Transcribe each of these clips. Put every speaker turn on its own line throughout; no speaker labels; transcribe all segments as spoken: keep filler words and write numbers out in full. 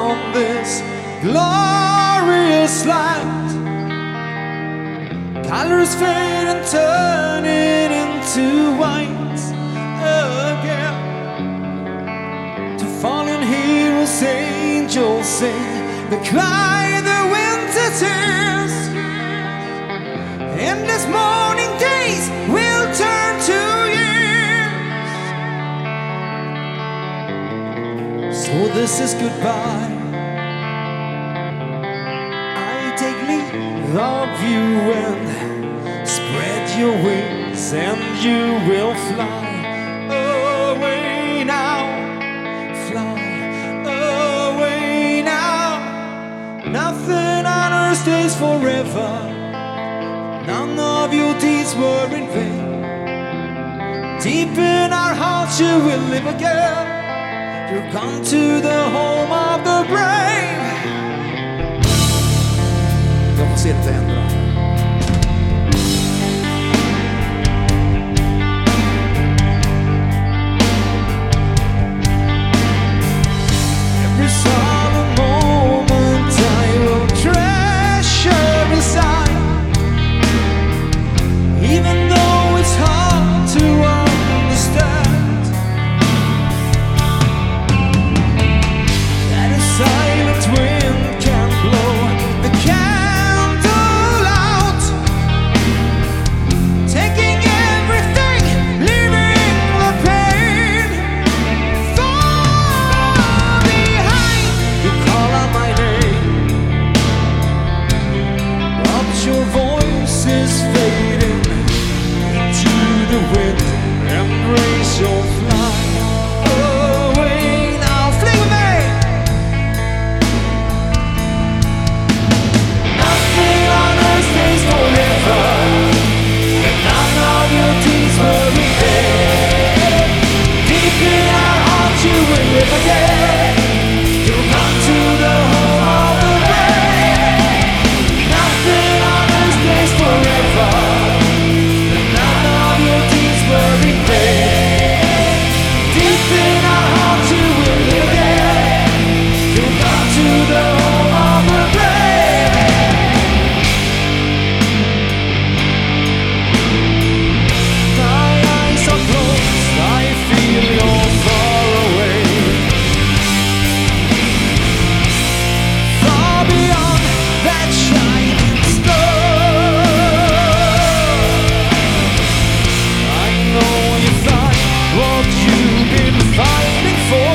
on this glorious light. Colors fade and turning into white again. To fallen heroes, angels sing, they cry the winter tears. Endless morning days will turn to years. So this is goodbye. I take leave of you and spread your wings, and you will fly away now. Fly away now. Nothing on earth stays forever. None of your deeds were in vain. Deep in our hearts you will live again. You've gone to the home of the brave. Jag får se det hända. Every solemn moment I will treasure inside. Even though it's hard to understand that a silent wind can blow the candle out, taking everything, leaving the pain far behind. You call out my name, but your voice is fading into the wind. Embrace your fly away now. Flee with me. Nothing on earth stays forever, and none of your deeds will be there. Deep in our hearts you will live again. You'll come to the home of the brave. Nothing on earth stays forever, and none of your deeds will be there. Deep in our hearts you will live again. You'll come to the home of the brave. My eyes are closed, I feel you're far away. Far beyond that shining star. I know you thought what you've been fighting for.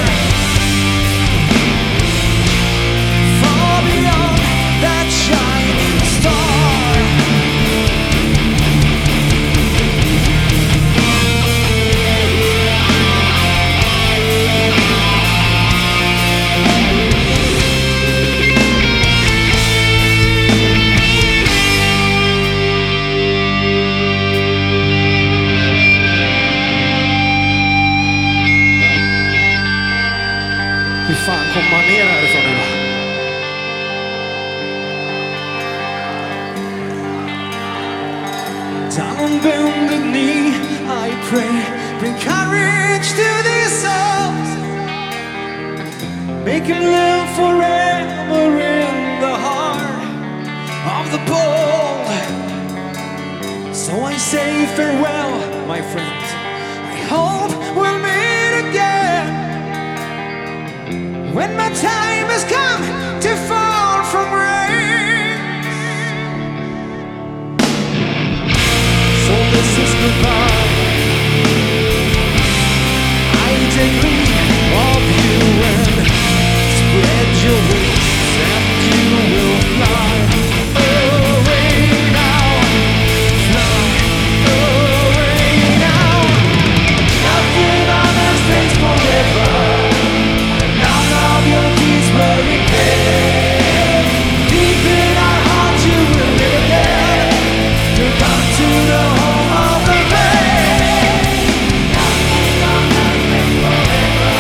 Far beyond that shining star. Hur fan kommer man ner härifrån nu då? Down on bended knee, I pray, bring courage to these souls. Make him live forever in the heart of the bold. So I say farewell, my friend. I hope we'll meet again when my time has come to fall from grace. So this is goodbye. I take leave of you and spread your wings, and you will fly away now. Fly away now. Nothing on earth stays forever, and none of your deeds will repay. Deep in our hearts you will live again. You come to the home of the brave. Nothing on earth stays forever.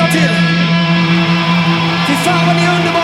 till. Fy fan vad ni är underbara.